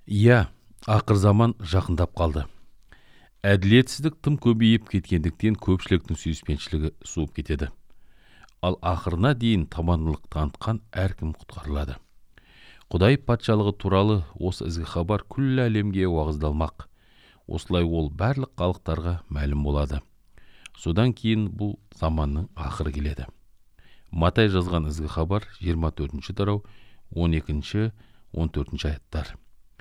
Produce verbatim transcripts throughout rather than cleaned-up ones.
Иә, ақыр заман жақындап қалды. Әділетсіздік тым көбейіп кеткендіктен көпшіліктің сүйіспеншілігі суып кетеді. Ал ақырына дейін табандылық танытқан әркім құтқарылады. Құдай патшалығы туралы осы ізгі хабар күллі әлемге уағыздалмақ. Осылай ол барлық халықтарға мәлім болады. Содан кейін бұл заманның ақыры келеді. Матай жазған ізгі хабар жиырма төртінші тарау он екінші он төртінші аяттар.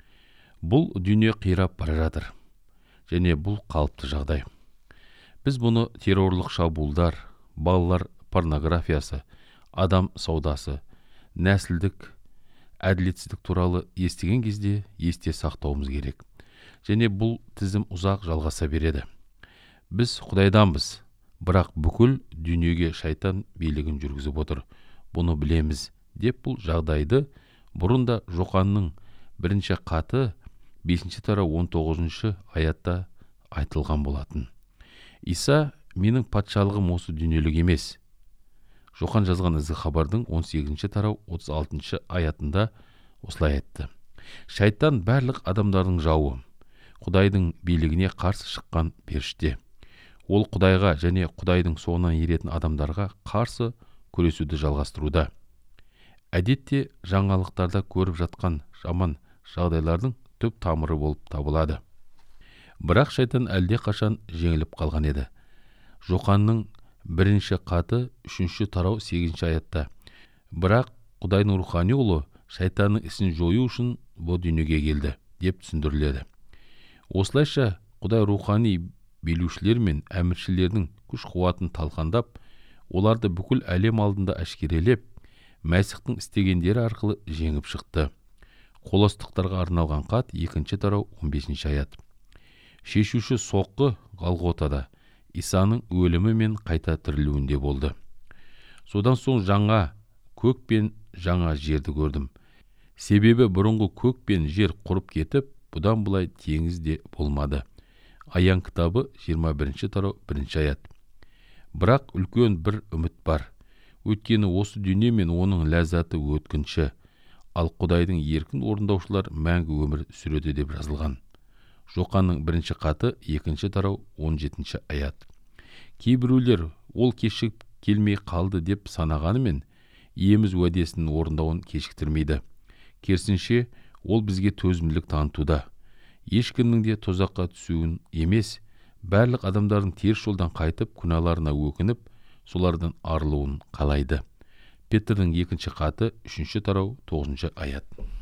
Бұл дүние қирап бара жатыр. Және бұл қалыпты жағдай. Біз бұны террорлық шабуылдар, балалар порнографиясы, адам саудасы, нәсілдік әділетсіздік туралы естіген кезде есте сақтауымыз керек. Және бұл тізім ұзақ жалғаса береді. Біз Құдайданбыз, бірақ бүкіл дүниеге шайтан билігін жүргізіп отыр. Бұны білеміз деп бұл жағдайды бұрында Жоқанның бірінші хаты бесінші тарау он тоғызыншы аятта айтылған болатын. Иса, менің патшалығым осы дүниелік емес. Жоқан жазған ізгі хабардың он сегізінші тарау отыз алтыншы аятында осылай айтты. Шайтан барлық адамдардың жауы, Құдайдың билігіне қарсы шыққан періште. Ол Құдайға және Құдайдың соңынан еретін адамдарға қарсы күресуді жалғастыруда. Әдетте жаңалықтарда көріп жатқан жаман жағдайлардың түп тамыры болып табылады. Бірақ шайтан әлде қашан жеңіліп қалған еді. Жоқанның бірінші хаты үшінші тарау сегізінші аятта. Бірақ Құдайдың рухани ұлы шайтанның ісін жою үшін бұл дүниеге келді деп түсіндіріледі. Осылайша Құдай рухани билеушілер мен әміршілердің күш-қуатын талқандап, оларды бүкіл әлем алдында әшкерелеп, Мәсіхтің істегендері арқылы жеңіп шықты. Қоластықтарға арналған хат екінші тарау он бесінші аят. Шешуші соққы Голготада Исаның өлімі мен қайта тірілуінде болды. Содан соң жаңа көк пен жаңа жерді көрдім. Себебі бұрынғы көк пен жер құрып кетіп, бұдан былай теңіз де болмады. Аян кітабы жиырма бірінші тарау бірінші аят. Бірақ үлкен бір үміт бар. Өйткені осы дүние мен оның ләззаты өткінші, ал Құдайдың еркін орындаушылар мәңгі өмір сүреді деп жазылған. Жоқанның бірінші хаты екінші тарау он жетінші аят. Кейбіреулер ол кешігіп келмей қалды деп санағанымен, иеміз уәдесінің орындауын кешіктірмейді. Керісінше, ол бізге төзімділік танытуда. Ешкімнің де тозаққа түсуін емес, барлық адамдардың теріс жолдан қайтып, күнәларына өкініп, солардан арылуын қалайды. Петрдің екінші хаты үшінші тарау тоғызыншы аят.